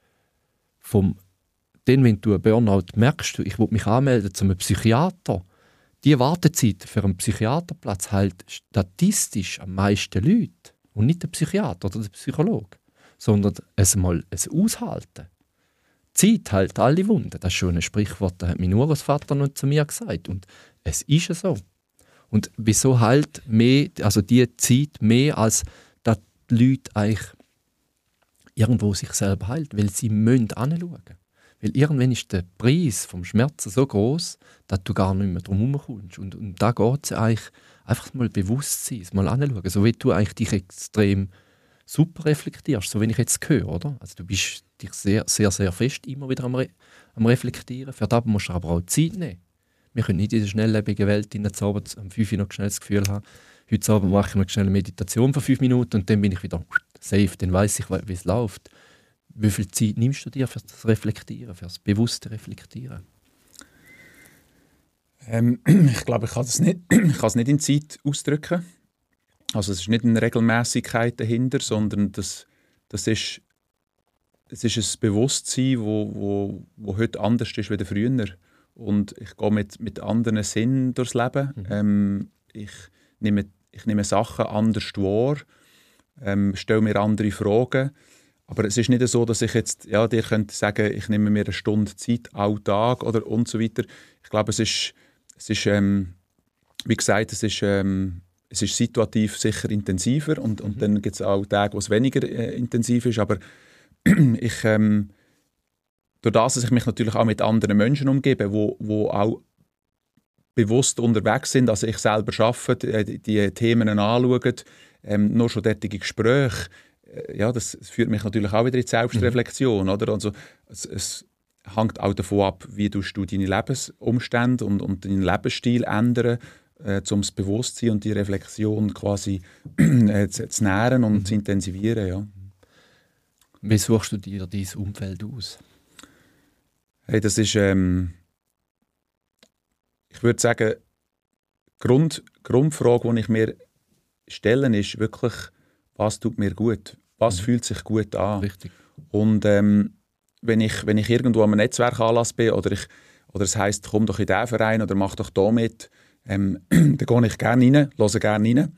[SPEAKER 2] vom, denn wenn du einen Burnout merkst, ich will mich anmelden zu einem Psychiater, die Wartezeit für einen Psychiaterplatz heilt statistisch am meisten Leute und nicht der Psychiater oder der Psychologe, sondern es mal es aushalten. Zeit heilt alle Wunden. Das ist schon ein Sprichwort, das hat mein Urgroßvater noch zu mir gesagt. Und es ist so. Und wieso heilt mehr, also die Zeit mehr, als dass die Leute eigentlich irgendwo sich selber heilt, weil sie müssen hinschauen. Weil irgendwann ist der Preis vom Schmerzen so groß, dass du gar nicht mehr drum herum kommst. Und, und da geht es eigentlich einfach mal bewusst sein, mal hinschauen. So wie du eigentlich dich extrem super reflektierst, so wie ich jetzt höre, oder? Also du bist dich sehr, sehr, sehr fest immer wieder am, Re- am Reflektieren. Für das musst du aber auch Zeit nehmen. Wir können nicht in der schnelllebigen Welt in der Zauber am fünf Uhr noch schnell das Gefühl haben, heute Abend mache ich noch schnell eine Meditation für fünf Minuten und dann bin ich wieder safe, dann weiss ich, wie es läuft. Wie viel Zeit nimmst du dir für das Reflektieren, für das bewusste Reflektieren?
[SPEAKER 3] Ähm, ich glaube, ich kann es nicht, ich kann es nicht in Zeit ausdrücken. Also es ist nicht eine Regelmäßigkeit dahinter, sondern das, das ist, es ist ein Bewusstsein, wo, wo, wo heute anders ist als früher. Und ich gehe mit, mit anderen Sinnen durchs Leben. Mhm. Ähm, ich, nehme, ich nehme Sachen anders wahr, ähm, stelle mir andere Fragen. Aber es ist nicht so, dass ich jetzt, ja, dir könnte sagen, ich nehme mir eine Stunde Zeit, all Tag oder und so weiter. Ich glaube, es ist, es ist ähm, wie gesagt, es ist, ähm, es ist situativ sicher intensiver und, und mhm. dann gibt es auch Tage, wo es weniger äh, intensiv ist. Aber ich, ähm, durch das, dass ich mich natürlich auch mit anderen Menschen umgebe, wo, wo auch bewusst unterwegs sind, also ich selber arbeite, die, die Themen anschauen, ähm, nur schon derartige Gespräche, äh, ja, das führt mich natürlich auch wieder in die Selbstreflexion. Mhm. Oder? Also, es, es hängt auch davon ab, wie du deine Lebensumstände und, und deinen Lebensstil ändern, äh, um das Bewusstsein und die Reflexion quasi äh, zu, zu nähren und mhm. zu intensivieren. Ja.
[SPEAKER 2] Wie suchst du dir dein Umfeld aus?
[SPEAKER 3] Hey, das ist, ähm, ich würde sagen, die Grund, Grundfrage, die ich mir stelle, ist wirklich, was tut mir gut? Was mhm. fühlt sich gut an?
[SPEAKER 2] Richtig.
[SPEAKER 3] Und ähm, wenn, ich, wenn ich irgendwo am Netzwerkanlass bin oder, ich, oder es heisst, komm doch in diesen Verein oder mach doch da mit, ähm, dann gehe ich gerne rein, höre gerne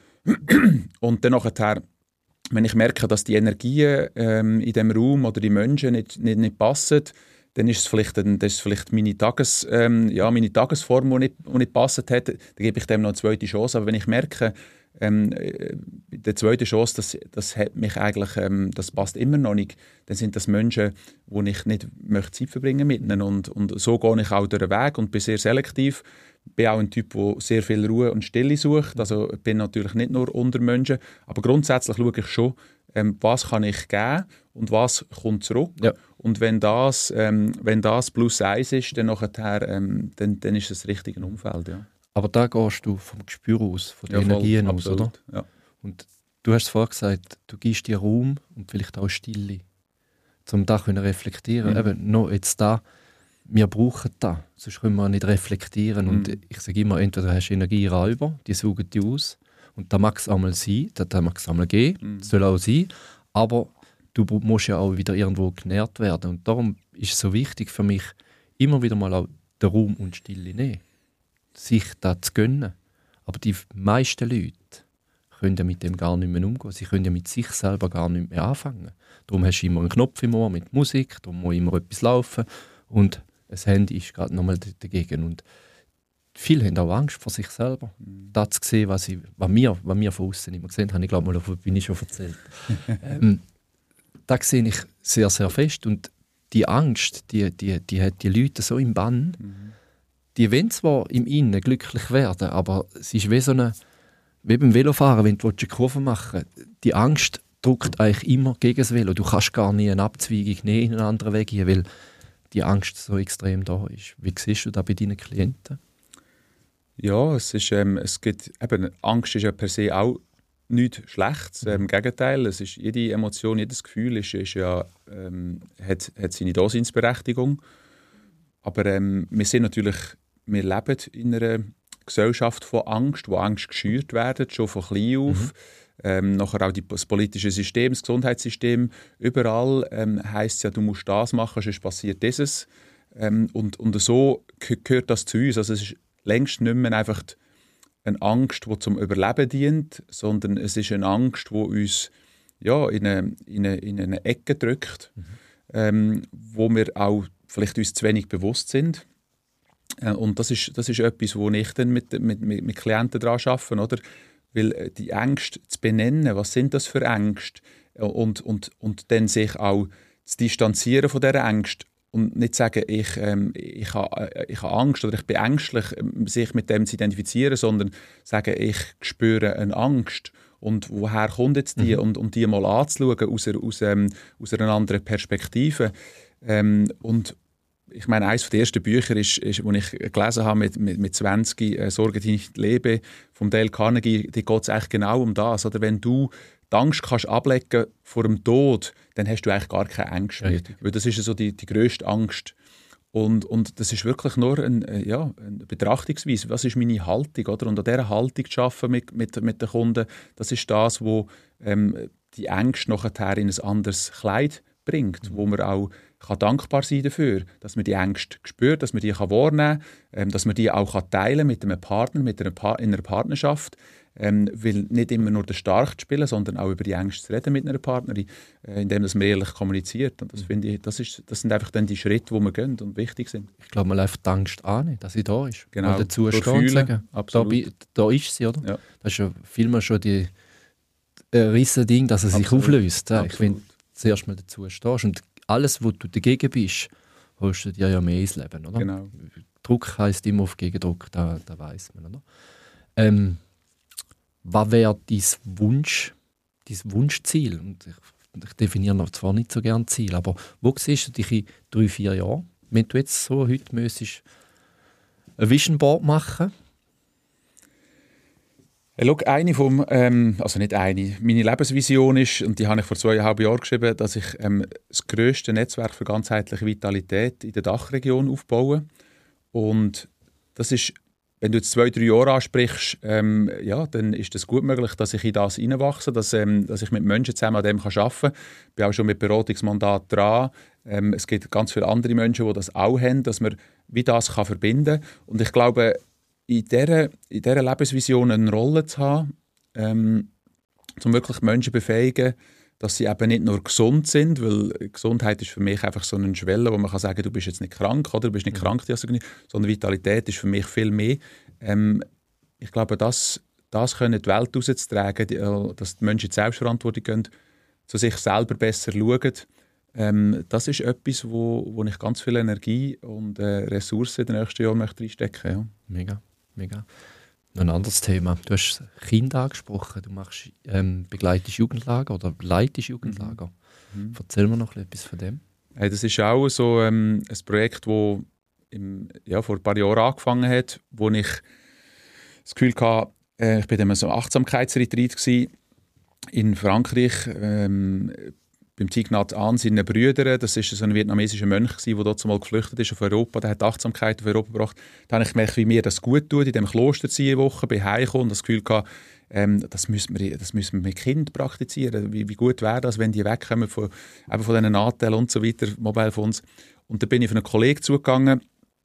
[SPEAKER 3] rein. Und dann nachher, wenn ich merke, dass die Energien ähm, in diesem Raum oder die Menschen nicht, nicht, nicht passen, dann ist es vielleicht, ein, das ist vielleicht meine, Tages, ähm, ja, meine Tagesform, die nicht, die nicht gepasst hat, dann gebe ich dem noch eine zweite Chance. Aber wenn ich merke, ähm, die zweite Chance, das, das, hat mich eigentlich, ähm, das passt immer noch nicht, dann sind das Menschen, wo ich nicht möchte Zeit verbringen mit ihnen. Und, und so gehe ich auch durch den Weg und bin sehr selektiv. Ich bin auch ein Typ, der sehr viel Ruhe und Stille sucht. Also ich bin natürlich nicht nur unter Menschen, aber grundsätzlich schaue ich schon, ähm, was kann ich geben und was kommt zurück.
[SPEAKER 2] Ja.
[SPEAKER 3] Und wenn das, ähm, wenn das plus eins ist, dann, nachher, ähm, dann, dann ist es das richtige Umfeld. Ja.
[SPEAKER 2] Aber da gehst du vom Gespür aus, von den
[SPEAKER 3] ja,
[SPEAKER 2] Energien
[SPEAKER 3] voll,
[SPEAKER 2] aus, oder?
[SPEAKER 3] Ja.
[SPEAKER 2] Und du hast es vorhin gesagt, du gibst dir Raum und vielleicht auch Stille, um da zu reflektieren. Mhm. Eben, noch jetzt da, wir brauchen das, sonst können wir nicht reflektieren. Mhm. Und ich sage immer, entweder hast du Energieräuber, die saugen die aus. Und da mag es einmal sein, da mag es einmal gehen, mhm. das soll auch sein. Aber du musst ja auch wieder irgendwo genährt werden. Und darum ist es so wichtig für mich, immer wieder mal auch den Raum und Stille nehmen. Sich das zu gönnen. Aber die meisten Leute können ja mit dem gar nicht mehr umgehen. Sie können ja mit sich selber gar nicht mehr anfangen. Darum hast du immer einen Knopf im Ohr mit Musik, darum muss immer etwas laufen. Und das Handy ist gerade nochmal dagegen. Und viele haben auch Angst vor sich selber. Mhm. Das zu sehen, was, ich, was, wir, was wir von außen immer gesehen haben, ich glaube mal, davon bin ich schon erzählt. ähm, das sehe ich sehr, sehr fest. Und die Angst, die, die, die hat die Leute so im Bann. Mhm. Die wollen zwar im Innen glücklich werden, aber es ist wie so eine, wie beim Velofahren, wenn du eine Kurve machen willst. Die Angst drückt eigentlich immer gegen das Velo. Du kannst gar nie eine Abzweigung nehmen in einen anderen Weg gehen, weil die Angst so extrem da ist. Wie siehst du das bei deinen Klienten?
[SPEAKER 3] Ja, es ist, ähm, es gibt, eben, Angst ist ja per se auch nichts Schlechtes. Mhm. Im Gegenteil, es ist, jede Emotion, jedes Gefühl ist, ist ja, ähm, hat, hat seine Daseinsberechtigung. Aber ähm, wir sind natürlich, wir leben in einer Gesellschaft von Angst, wo Angst geschürt wird, schon von klein auf. Mhm. Ähm, nachher auch die, das politische System, das Gesundheitssystem. Überall ähm, heisst es ja, du musst das machen, sonst passiert dieses. Ähm, und, und so gehört das zu uns. Also es ist längst nicht mehr einfach eine Angst, die zum Überleben dient, sondern es ist eine Angst, die uns ja, in, eine, in, eine, in eine Ecke drückt, mhm. ähm, wo wir auch vielleicht uns zu wenig bewusst sind. Äh, und das ist, das ist etwas, wo ich dann mit, mit, mit Klienten daran arbeite, oder? Weil die Ängste zu benennen, was sind das für Ängste? Und, und, und dann sich auch zu distanzieren von dieser Ängste und nicht sagen, ich, ähm, ich habe ich ha Angst oder ich bin ängstlich, sich mit dem zu identifizieren, sondern sagen, ich spüre eine Angst. Und woher kommt jetzt die? Mhm. Und, und die mal anzuschauen aus, aus, ähm, aus einer anderen Perspektive. Ähm, und ich meine, eines der ersten Bücher, ist, ist, das ich gelesen habe mit, mit, mit zwanzig, äh, «Sorge, die nicht lebe», von Dale Carnegie, da geht es eigentlich genau um das. Oder wenn du die Angst kannst ablegen vor dem Tod, dann hast du eigentlich gar keine Angst mehr.
[SPEAKER 2] Richtig.
[SPEAKER 3] Weil das ist so die, die grösste Angst. Und, und das ist wirklich nur ein, ja, eine Betrachtungsweise. Was ist meine Haltung? Oder? Und an dieser Haltung zu arbeiten mit, mit, mit den Kunden, das ist das, was ähm, die Ängste nachher in ein anderes Kleid bringt, mhm. wo man auch kann dankbar sein dafür, dass man die Ängste spürt, dass man die kann wahrnehmen kann, ähm, dass man die auch kann teilen mit einem Partner, mit einer pa- in einer Partnerschaft. Ähm, weil nicht immer nur der Stark spielen, sondern auch über die Ängste zu reden mit einer Partnerin, äh, indem man ehrlich kommuniziert. Und das, mhm. finde ich, das, ist, das sind einfach dann die Schritte, die wir gehen und wichtig sind.
[SPEAKER 2] Ich glaube, man läuft die Angst an, dass sie da ist.
[SPEAKER 3] Genau.
[SPEAKER 2] Und dazu stehen und sagen, da, da ist sie, oder?
[SPEAKER 3] Ja.
[SPEAKER 2] Das ist ja vielmehr schon die äh, riesen Ding, dass es sich
[SPEAKER 3] Absolut.
[SPEAKER 2] auflöst. Ja.
[SPEAKER 3] Absolut.
[SPEAKER 2] Ich finde, zuerst mal dazu stehst. Und alles, wo du dagegen bist, holst du dir ja mehr ins Leben, oder?
[SPEAKER 3] Genau.
[SPEAKER 2] Druck heisst immer auf Gegendruck, da, da weiss man, oder? Ähm, was wäre dein Wunsch, dein Wunschziel? Und ich, ich definiere zwar nicht so gerne Ziel, aber wo siehst du dich in drei, vier Jahren? Wenn du jetzt so heute müsstest ein Vision Board machen?
[SPEAKER 3] Hey, schau, eine vom, ähm, also nicht eine, meine Lebensvision ist, und die habe ich vor zweieinhalb Jahren geschrieben, dass ich ähm, das grösste Netzwerk für ganzheitliche Vitalität in der Dachregion aufbaue. Und das ist, wenn du jetzt zwei, drei Jahre ansprichst, ähm, ja, dann ist es gut möglich, dass ich in das hineinwachse, dass, ähm, dass ich mit Menschen zusammen an dem kann arbeiten kann. Ich bin auch schon mit Beratungsmandat dran. Ähm, es gibt ganz viele andere Menschen, die das auch haben, dass man wie das kann verbinden kann. Und ich glaube, in dieser, in dieser Lebensvision eine Rolle zu haben, ähm, um wirklich Menschen zu befähigen, dass sie eben nicht nur gesund sind, weil Gesundheit ist für mich einfach so eine Schwelle, wo man kann sagen, du bist jetzt nicht krank, oder du bist nicht mhm. krank, sondern Vitalität ist für mich viel mehr. Ähm, ich glaube, das, das können die Welt rauszutragen, die, dass die Menschen in die Selbstverantwortung gehen, zu sich selber besser schauen. Ähm, das ist etwas, wo, wo ich ganz viel Energie und äh, Ressourcen in den nächsten Jahren möchte reinstecken. Ja.
[SPEAKER 2] Mega, mega. Noch ein anderes Thema. Du hast Kinder angesprochen. Du machst, ähm, begleitest Jugendlager oder leitest Jugendlager. Mhm. Erzähl mir noch etwas von dem.
[SPEAKER 3] Hey, das ist auch so ähm, ein Projekt, das ja, vor ein paar Jahren angefangen hat, wo ich das Gefühl hatte, äh, ich war dann so ein Achtsamkeitsretreat in Frankreich, ähm, beim Thich Nhat Hanh, seinen Brüdern. Das war so ein vietnamesischer Mönch, der dort mal geflüchtet ist auf Europa. Der hat Achtsamkeit auf Europa gebracht. Da habe ich gemerkt, wie mir das gut tut, in diesem Kloster zu eine Woche, bin heimgekommen und das Gefühl gehabt, ähm, das, müssen wir, das müssen wir mit Kindern praktizieren. Wie, wie gut wäre das, wenn die wegkommen von, eben von diesen Nahteilen und so weiter, Mobile Phones. Und da bin ich auf einen Kollegen zugegangen,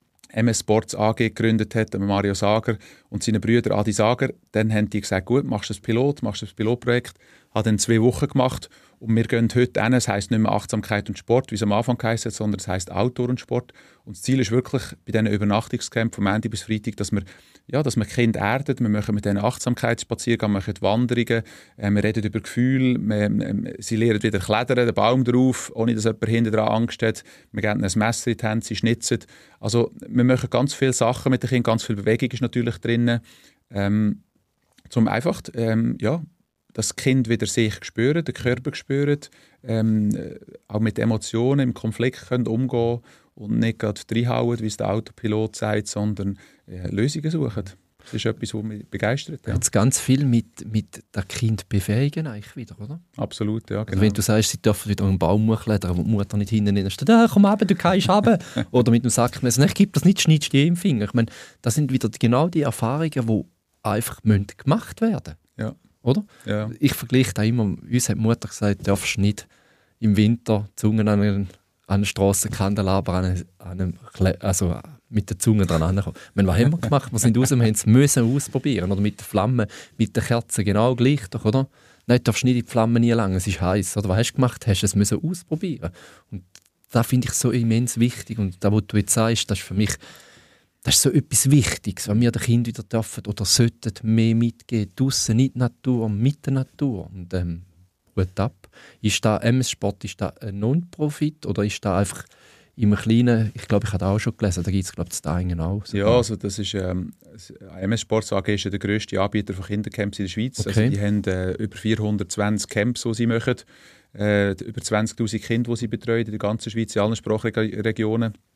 [SPEAKER 3] M S Sports A G gegründet hat, Mario Sager und seine Brüder Adi Sager. Dann haben die gesagt, gut, machst du das Pilot, machst du das Pilotprojekt. Habe dann zwei Wochen gemacht und wir gehen heute hin. Es heisst nicht mehr Achtsamkeit und Sport, wie es am Anfang heisst, sondern es heisst Outdoor und Sport. Und das Ziel ist wirklich bei diesen Übernachtungscamps vom Montag bis Freitag, dass wir, ja, dass wir Kinder erden. Wir machen mit diesen Achtsamkeitsspaziergängen, wir machen Wanderungen, äh, wir reden über Gefühle, wir, äh, sie lernen wieder klettern, den Baum drauf, ohne dass jemand hinten dran Angst hat. Wir geben ein Messer in die Hände, sie schnitzen. Also wir machen ganz viele Sachen mit den Kindern, ganz viel Bewegung ist natürlich drin, ähm, um einfach, ähm, ja, das Kind wieder sich spüren, den Körper spüren, ähm, auch mit Emotionen im Konflikt können umgehen und nicht gerade reinhauen, wie es der Autopilot sagt, sondern äh, Lösungen suchen. Das ist etwas, was mich begeistert. Ja.
[SPEAKER 2] Jetzt ganz viel mit, mit dem Kind befähigen eigentlich wieder, oder?
[SPEAKER 3] Absolut, ja, genau.
[SPEAKER 2] Also wenn du sagst, sie dürfen wieder einen Baum hochklettern, wo die Mutter nicht hinten in der Stadt, ah, komm runter, du kannst runter. Oder mit dem Sackmesser, ich gebe das nicht, schneidest du im Finger. Ich meine, das sind wieder genau die Erfahrungen, die einfach gemacht werden müssen. Ja. Oder?
[SPEAKER 3] Ja. Ich
[SPEAKER 2] vergleiche da immer, uns hat die Mutter gesagt, du darfst nicht im Winter die Zunge an einen, einen Strassenkandelaber an einem, also mit der Zunge dran ankommen. Meine, was haben wir gemacht? Wir sind raus, wir haben es müssen ausprobieren. Oder mit der Flamme, mit der Kerze genau gleich, doch, oder? Nein, du darfst nicht in die Flamme nie lang, es ist heiß. Oder was hast du gemacht? Hast du es müssen ausprobieren. Und das finde ich so immens wichtig. Und das, was du jetzt sagst, das ist für mich das ist so etwas Wichtiges, wenn wir den Kindern wieder dürfen oder sollten mehr mitgeben. Draussen in die Natur, mit der Natur. Und ähm, gut ab. Ist da M S-Sport, ist da ein Non-Profit oder ist da einfach im Kleinen, ich glaube, ich habe auch schon gelesen, da gibt es, glaube ich, das Dingen auch. So.
[SPEAKER 3] Ja, also das ist, ähm, M S Sports A G ist ja der grösste Anbieter von Kindercamps in der Schweiz.
[SPEAKER 2] Okay.
[SPEAKER 3] Also die haben äh, über vierhundertzwanzig Camps, die sie machen. Äh, über zwanzigtausend Kinder, die sie betreuen in der ganzen Schweiz, in allen Sprachregionen.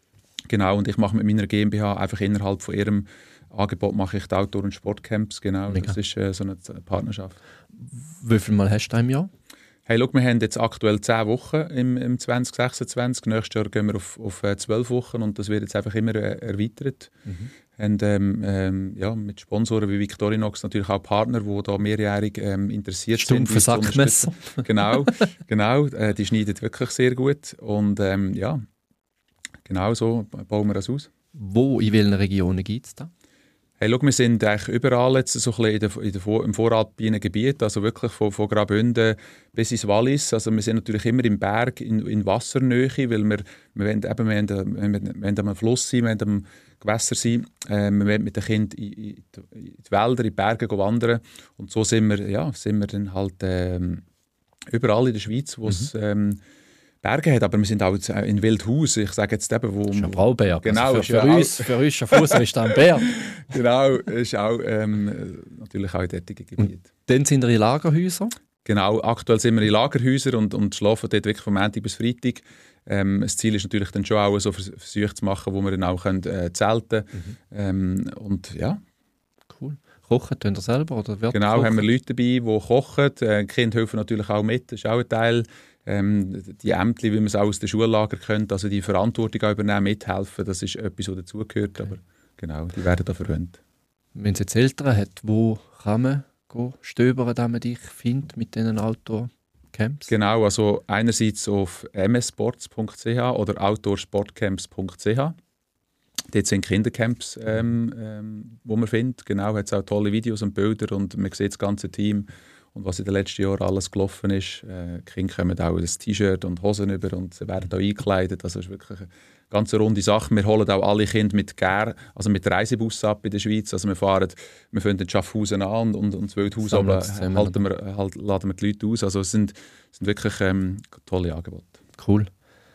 [SPEAKER 3] Genau, und ich mache mit meiner GmbH einfach innerhalb von ihrem Angebot mache ich die Outdoor- und Sportcamps. Genau, Mega. Das ist äh, so eine Partnerschaft.
[SPEAKER 2] Wie viel Mal hast du im Jahr?
[SPEAKER 3] Hey, schau, wir haben jetzt aktuell zehn Wochen im, im zwanzig sechsundzwanzig. Nächstes Jahr gehen wir auf, auf zwölf Wochen und das wird jetzt einfach immer äh, erweitert. Mhm. Und, ähm, ähm, ja, mit Sponsoren wie Victorinox natürlich auch Partner, die da mehrjährig ähm, interessiert
[SPEAKER 2] Stumpfe
[SPEAKER 3] sind. Stumpfe
[SPEAKER 2] Sackmesser.
[SPEAKER 3] Genau, genau äh, die schneiden wirklich sehr gut. Und ähm, ja, genau so bauen wir das aus.
[SPEAKER 2] Wo, in welchen Regionen gibt es da?
[SPEAKER 3] Hey, schau, wir sind eigentlich überall jetzt so ein bisschen in der, in der, im voralpinen Gebiet, also wirklich von, von Graubünden bis ins Wallis. Also wir sind natürlich immer im Berg, in, in Wassernähe, weil wir, wir, wollen, eben, wir, wollen, wir wollen am Fluss sein, wir wollen am Gewässer sein, äh, wir wollen mit den Kindern in, in, die, in die Wälder, in die Berge wandern. Und so sind wir, ja, sind wir dann halt ähm, überall in der Schweiz, wo es... Mhm. Ähm, Berge hat, aber wir sind auch in Wildhaus. Ich sage jetzt eben, wo...
[SPEAKER 2] Das ist ein Brauberg.
[SPEAKER 3] Genau.
[SPEAKER 2] Also für, für, uns, für uns Schaffhausen ist das ein Berg.
[SPEAKER 3] Genau, ist auch ähm, natürlich auch in dortigen Gebieten.
[SPEAKER 2] Dann sind wir in Lagerhäusern?
[SPEAKER 3] Genau, aktuell sind wir in Lagerhäusern und, und schlafen dort wirklich von Montag bis Freitag. Ähm, das Ziel ist natürlich dann schon auch so Versuche zu machen, wo wir dann auch können, äh, zelten können. Mhm. Ähm, und ja.
[SPEAKER 2] Cool. Kochen tun ihr selber? Oder wird
[SPEAKER 3] genau,
[SPEAKER 2] kochen?
[SPEAKER 3] Haben wir Leute dabei, die kochen. Äh, die Kinder helfen natürlich auch mit, das ist auch ein Teil. Ähm, die Ämter, wie man es auch aus den Schullager kennt, also die Verantwortung auch übernehmen, mithelfen, das ist etwas, was dazugehört, okay. Aber genau, die werden da verwendet.
[SPEAKER 2] Wenn es jetzt Eltern hat, wo kann man gehen, stöbern, damit man dich findet mit diesen Outdoor-Camps?
[SPEAKER 3] Genau, also einerseits auf m s sports punkt c h oder outdoorsportcamps punkt c h. Dort sind Kindercamps, ähm, ähm, wo man findet. Genau, hat es auch tolle Videos und Bilder und man sieht das ganze Team. Und was in den letzten Jahren alles gelaufen ist. Äh, die Kinder kommen auch ein T-Shirt und Hosen über und sie werden auch eingekleidet. Also es ist wirklich eine ganz runde Sache. Wir holen auch alle Kinder mit Gär, also mit Reisebus ab in der Schweiz. Also wir fahren, wir fangen in Schaffhausen an und, und, und das Wildhaus halten wir, halt, laden wir die Leute aus. Also es sind, es sind wirklich ähm, tolle Angebote.
[SPEAKER 2] Cool.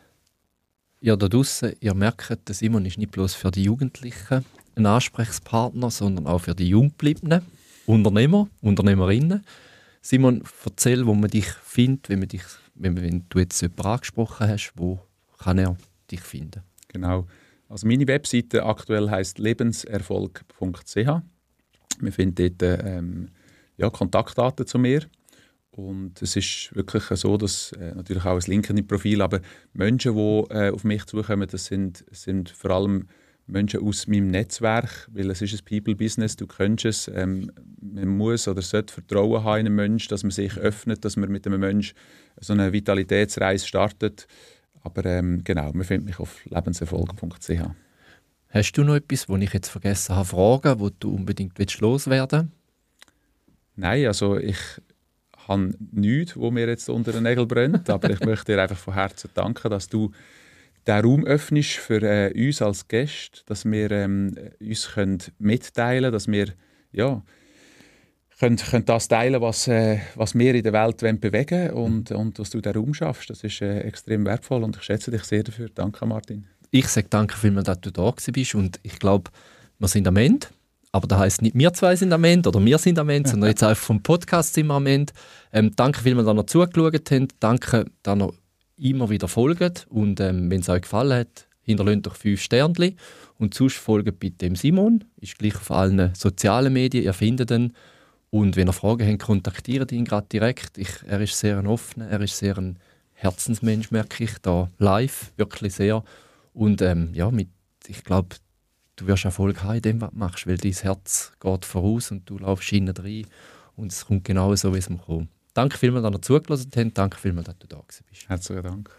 [SPEAKER 2] Ihr da draussen, ihr merkt, der Simon ist nicht bloß für die Jugendlichen ein Ansprechpartner, sondern auch für die Junggebliebenen Unternehmer, Unternehmerinnen. Simon, erzähl, wo man dich findet, wenn, man dich, wenn, wenn du jetzt jemanden angesprochen hast, wo kann er dich finden?
[SPEAKER 3] Genau. Also meine Webseite aktuell heisst lebenserfolg punkt c h. Wir finden dort ähm, ja, Kontaktdaten zu mir. Und es ist wirklich so, dass äh, natürlich auch ein LinkedIn-Profil, aber Menschen, die äh, auf mich zukommen, das sind, sind vor allem Menschen aus meinem Netzwerk, weil es ist ein People-Business, du kennst es. Ähm, man muss oder sollte Vertrauen haben in einen Menschen, dass man sich öffnet, dass man mit einem Menschen so eine Vitalitätsreise startet. Aber ähm, genau, man findet mich auf lebenserfolg punkt c h.
[SPEAKER 2] Hast du noch etwas, das ich jetzt vergessen habe, Fragen, die du unbedingt loswerden willst?
[SPEAKER 3] Nein, also ich habe nichts, wo mir jetzt unter den Nägeln brennt, aber ich möchte dir einfach von Herzen danken, dass du den Raum öffnest für äh, uns als Gäste, dass wir ähm, uns können mitteilen können, dass wir ja, können, können das teilen, was, äh, was wir in der Welt wollen bewegen und, und dass du den Raum schaffst. Das ist äh, extrem wertvoll und ich schätze dich sehr dafür. Danke, Martin.
[SPEAKER 2] Ich sage danke vielmals, dass du da bist und ich glaube, wir sind am Ende. Aber das heisst nicht, wir zwei sind am Ende oder wir sind am Ende, sondern jetzt auch vom Podcast sind wir am Ende. Ähm, danke vielmals, dass ihr noch zugeschaut habt. Danke, dass ihr immer wieder folgt und ähm, wenn es euch gefallen hat, hinterlasst doch fünf Sternchen und sonst folgt bitte dem Simon, ist gleich auf allen sozialen Medien, ihr findet ihn und wenn ihr Fragen habt, kontaktiert ihn gerade direkt. Ich, er ist sehr ein offener, er ist sehr ein Herzensmensch, merke ich, da live, wirklich sehr und ähm, ja, mit, ich glaube, du wirst Erfolg haben in dem, was du machst, weil dein Herz geht voraus und du laufst hinten rein und es kommt genau so, wie es muss kommen. Danke vielmals, dass ihr zugelassen habt. Danke vielmals, dass du da bist.
[SPEAKER 3] Herzlichen Dank.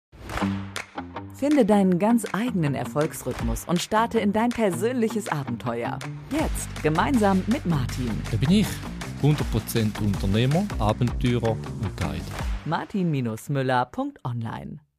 [SPEAKER 1] Finde deinen ganz eigenen Erfolgsrhythmus und starte in dein persönliches Abenteuer. Jetzt gemeinsam mit Martin.
[SPEAKER 2] Da bin ich, hundert Prozent Unternehmer, Abenteurer und Guide.
[SPEAKER 1] martin Müller punkt online